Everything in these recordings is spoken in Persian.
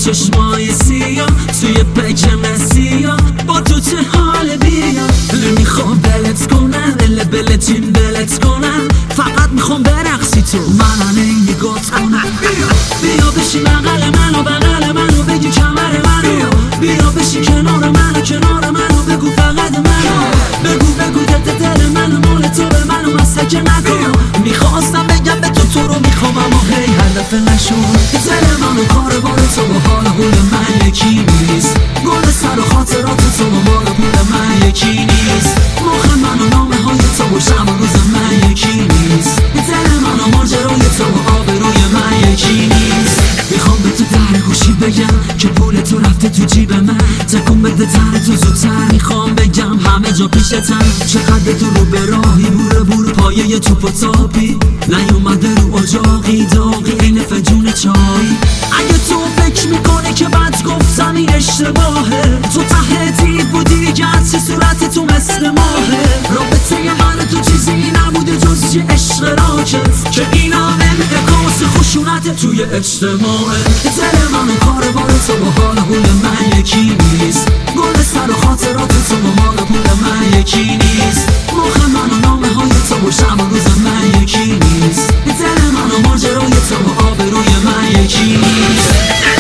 چشمای سیاه توی پکم سیاه با تو چه حال بیا نمیخوام بلت کنم بلتین بلت کنم فقط میخوام برقصی تو من نگات کنم بیا بشی بغل منو بغل منو بگی کمر منو بیا بشی کنار منو بگو فقط منو بگو دل منو مال تو به منو مسلک نکن میخواستم بگم به تو رو میخوام اما هی هدف نشون دل منو کاروان تو با حال حول من یکی نیست گل سر و خاطرات تو با مال پول من یکی نیست مخ من و نامه های تو و شب و روز من یکی نیست دل من و ماجرای تو و آبروی من یکی نیست میخوام به تو در گوشی بگم که پول تو رفته تو جیب من تکون بده تر تو زودتر میخوام بگم همه جا پیشتم چقدر تو رو به راهی بور پایه توپ و تاپی نیومده رو اجاقی داغی این فجون چایی اگه تو فکر میکنی که بد گفتم این اشتباهه تو ته دید بودی که هرچی صورت تو مثل ماهه رابطه من تو چیزی نبوده جز یه عشق راکت که اینا انعکاس خشونت توی اجتماعه دل من و کاروان تو با حال حول من یکی نیست گل سر و خاطرات تو با مال پول من یکی نیست مخ من و نامه های تو و شب و روز من یکی نیست دل من و ماجرای تو و آبروی من یکی نیست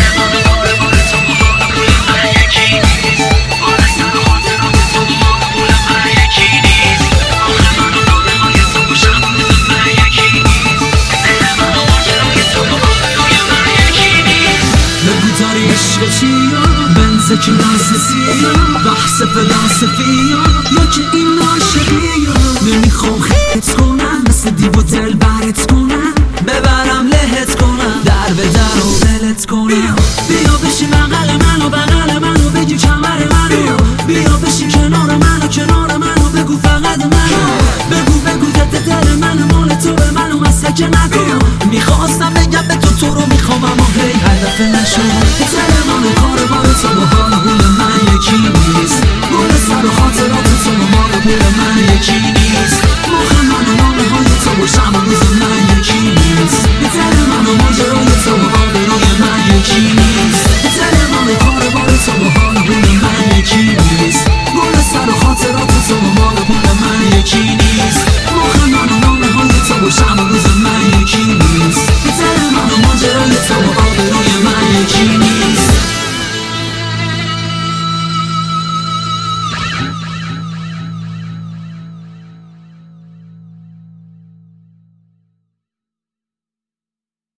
عشق چیا بنز کلاسیسیا بحث فلاسفیا یا که این عاشقیا نمیخوام خیت کنم مثل دیو دل برت کنم ببرم لهت کنم در به در و دلت کنم بیا بشی بغل